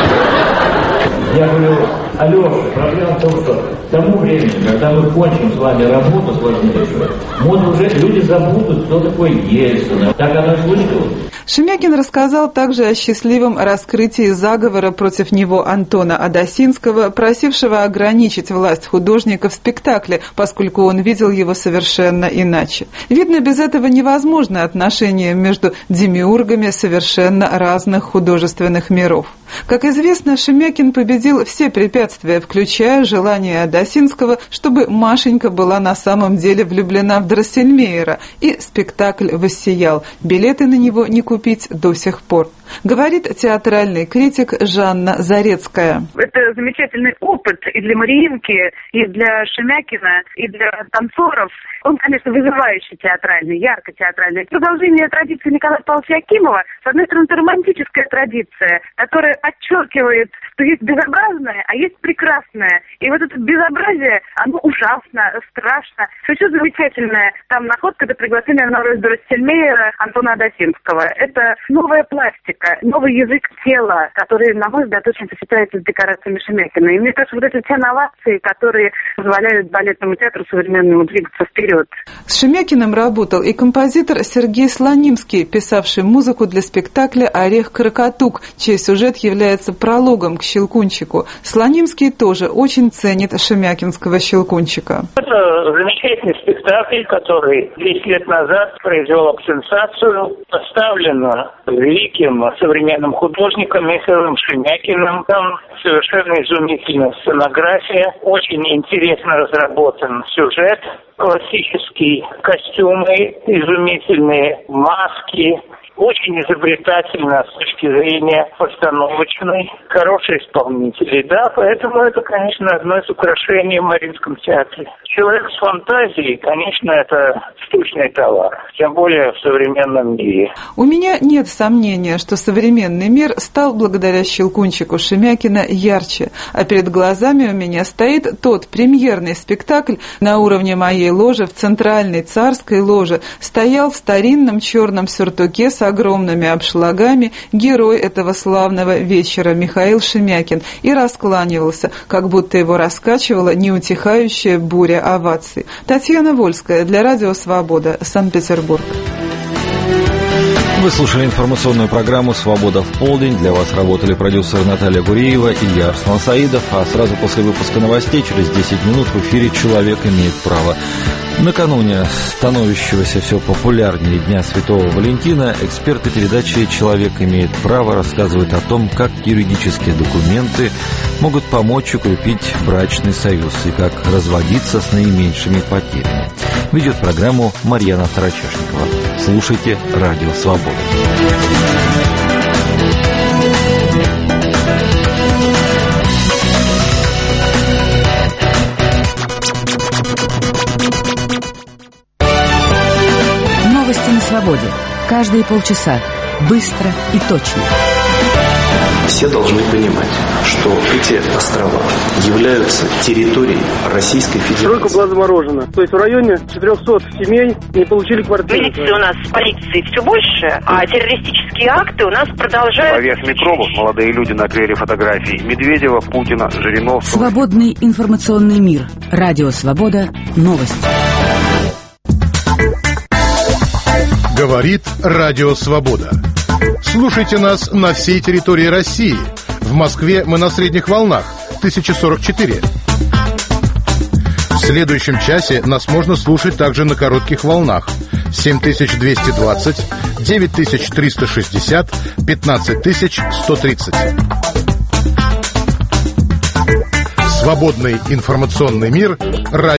Я говорю, Алеша, проблема в том, что к тому времени, когда мы кончим с вами работу сложнейшую, может уже люди забудут, кто такой Ельцин. Так оно и случилось. Шемякин рассказал также о счастливом раскрытии заговора против него Антона Адасинского, просившего ограничить власть художника в спектакле, поскольку он видел его совершенно иначе. Видно, без этого невозможно отношения между демиургами совершенно разных художественных миров. Как известно, Шемякин победил все препятствия, включая желание Адасинского, чтобы Машенька была на самом деле влюблена в Дроссельмейера, и спектакль воссиял. Билеты на него не купить до сих пор. Говорит театральный критик Жанна Зарецкая. Это замечательный опыт и для Мариинки, и для Шемякина, и для танцоров. Он, конечно, вызывающий театральный, ярко театральный. Продолжение традиции Николая Павловича Акимова, с одной стороны, это романтическая традиция, которая подчеркивает, что есть безобразное, а есть прекрасное. И вот это безобразие, оно ужасно, страшно. Все замечательное. Там находка до приглашения на роль Дроссельмейера Антона Адасинского. Это новая пластика, новый язык тела, который, на мой взгляд, очень сочетается с декорациями Шемякина. И мне кажется, вот это те новации, которые позволяют балетному театру современному двигаться вперед. С Шемякиным работал и композитор Сергей Слонимский, писавший музыку для спектакля «Орех-крокотук», чей сюжет является прологом к «Щелкунчику». Слонимский тоже очень ценит шемякинского «Щелкунчика». Это замечательный спектакль, который десять лет назад произвел сенсацию, поставлен великим современным художником Михаилом Шемякиным. Там совершенно изумительная сценография, очень интересно разработан сюжет, классические костюмы, изумительные маски. Очень изобретательно с точки зрения постановочной, хорошие исполнители, да, поэтому это, конечно, одно из украшений в Мариинском театре. Человек с фантазией, конечно, это штучный товар, тем более в современном мире. У меня нет сомнения, что современный мир стал благодаря Щелкунчику Шемякина ярче, а перед глазами у меня стоит тот премьерный спектакль на уровне моей ложи в центральной царской ложе, стоял в старинном черном сюртуке с огромными обшлагами герой этого славного вечера Михаил Шемякин и раскланивался, как будто его раскачивала неутихающая буря оваций. Татьяна Вольская для Радио Свобода, Санкт-Петербург. Вы слушали информационную программу «Свобода в полдень». Для вас работали продюсер Наталья Гуреева и я, Арслан Саидов. А сразу после выпуска новостей, через десять минут, в эфире «Человек имеет право». Накануне становящегося все популярнее Дня Святого Валентина эксперты передачи «Человек имеет право» рассказывают о том, как юридические документы могут помочь укрепить брачный союз и как разводиться с наименьшими потерями. Ведет программу Марьяна Тарачешникова. Слушайте «Радио Свобода». Новости на свободе. Каждые полчаса. Быстро и точно. Все должны понимать, что эти острова являются территорией Российской Федерации. Стройка была заморожена. То есть в районе четырехсот семей не получили квартиры. Милиции у нас, полиции все больше, а террористические акты у нас продолжаются. Поверх микробов молодые люди наклеили фотографии Медведева, Путина, Жириновского. Свободный информационный мир. Радио Свобода. Новости. Говорит Радио Свобода. Слушайте нас на всей территории России. В Москве мы на средних волнах тысяча сорок четыре. В следующем часе нас можно слушать также на коротких волнах семь тысяч двести двадцать, девять тысяч триста шестьдесят, пятнадцать тысяч сто тридцать. Свободный информационный мир.